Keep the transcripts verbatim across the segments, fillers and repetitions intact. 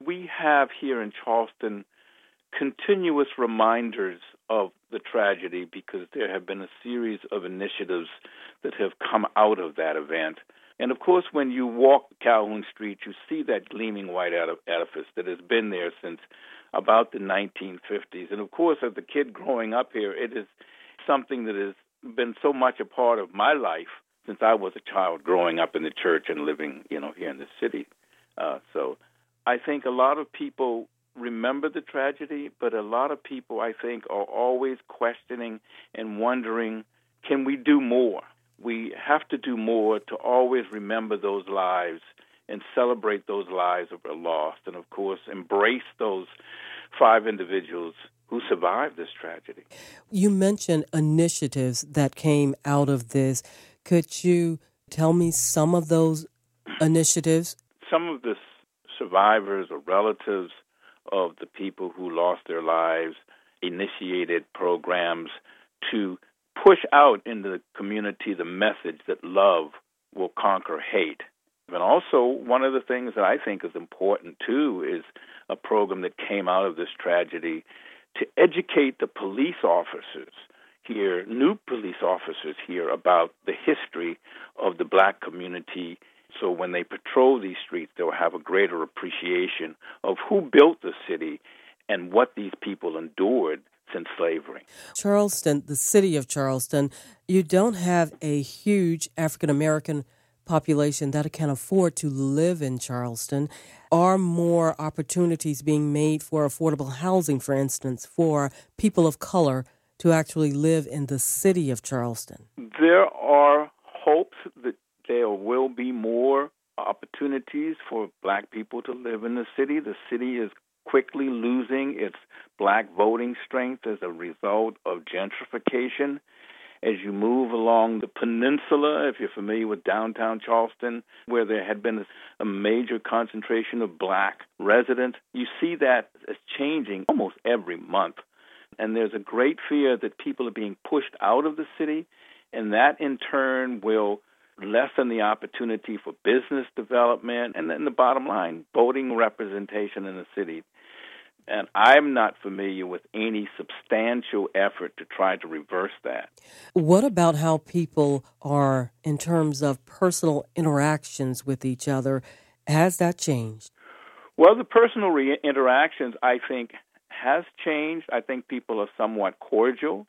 we have here in Charleston continuous reminders of the tragedy because there have been a series of initiatives that have come out of that event. And, of course, when you walk Calhoun Street, you see that gleaming white edifice that has been there since about the nineteen fifties. And, of course, as a kid growing up here, it is something that has been so much a part of my life since I was a child growing up in the church and living, you know, here in the city. Uh, so I think a lot of people remember the tragedy, but a lot of people, I think, are always questioning and wondering, can we do more? We have to do more to always remember those lives and celebrate those lives that were lost, and, of course, embrace those five individuals who survived this tragedy. You mentioned initiatives that came out of this. Could you tell me some of those initiatives? Some of the survivors or relatives of the people who lost their lives initiated programs to push out in the community the message that love will conquer hate. And also, one of the things that I think is important, too, is a program that came out of this tragedy to educate the police officers here, new police officers here, about the history of the black community. So when they patrol these streets, they'll have a greater appreciation of who built the city and what these people endured since slavery. Charleston, the city of Charleston, you don't have a huge African-American population that can afford to live in Charleston. Are more opportunities being made for affordable housing, for instance, for people of color to actually live in the city of Charleston? There are hopes that there will be more opportunities for black people to live in the city. The city is quickly losing its black voting strength as a result of gentrification. As you move along the peninsula, if you're familiar with downtown Charleston, where there had been a major concentration of black residents, you see that as changing almost every month. And there's a great fear that people are being pushed out of the city, and that in turn will lessen the opportunity for business development, and then the bottom line, voting representation in the city. And I'm not familiar with any substantial effort to try to reverse that. What about how people are in terms of personal interactions with each other? Has that changed? Well, the personal re- interactions, I think, has changed. I think people are somewhat cordial.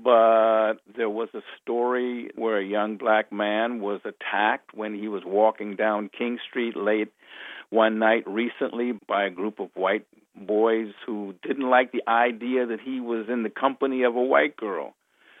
But there was a story where a young black man was attacked when he was walking down King Street late one night recently by a group of white boys who didn't like the idea that he was in the company of a white girl.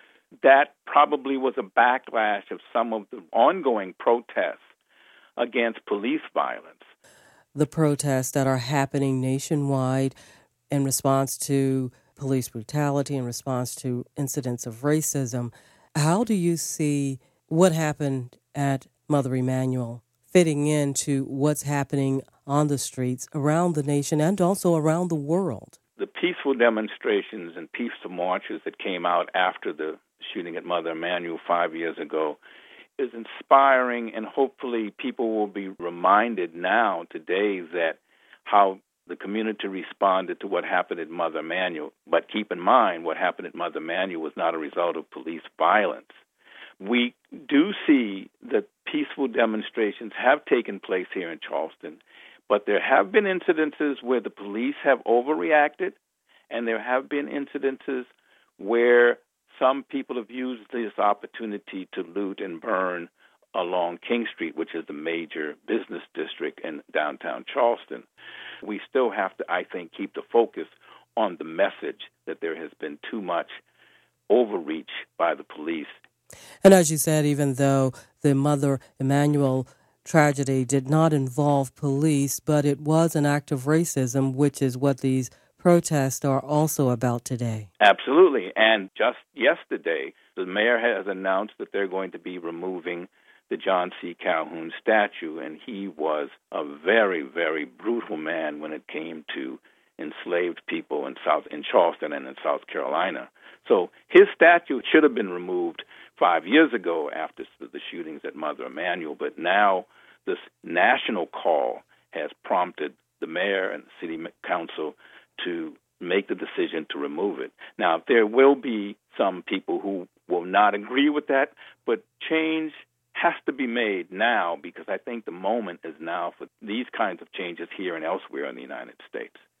That probably was a backlash of some of the ongoing protests against police violence. The protests that are happening nationwide in response to police brutality, in response to incidents of racism. How do you see what happened at Mother Emanuel fitting into what's happening on the streets around the nation and also around the world? The peaceful demonstrations and peaceful marches that came out after the shooting at Mother Emanuel five years ago is inspiring, and hopefully people will be reminded now, today, that how the community responded to what happened at Mother Emanuel. But keep in mind, what happened at Mother Emanuel was not a result of police violence. We do see that peaceful demonstrations have taken place here in Charleston, but there have been incidences where the police have overreacted, and there have been incidences where some people have used this opportunity to loot and burn along King Street, which is the major business district in downtown Charleston. We still have to, I think, keep the focus on the message that there has been too much overreach by the police. And as you said, even though the Mother Emanuel tragedy did not involve police, but it was an act of racism, which is what these protests are also about today. Absolutely. And just yesterday, the mayor has announced that they're going to be removing the John C. Calhoun statue, and he was a very, very brutal man when it came to enslaved people in South in Charleston and in South Carolina. So his statue should have been removed five years ago after the shootings at Mother Emanuel, but now this national call has prompted the mayor and the city council to make the decision to remove it. Now, there will be some people who will not agree with that, but change has to be made now because I think the moment is now for these kinds of changes here and elsewhere in the United States.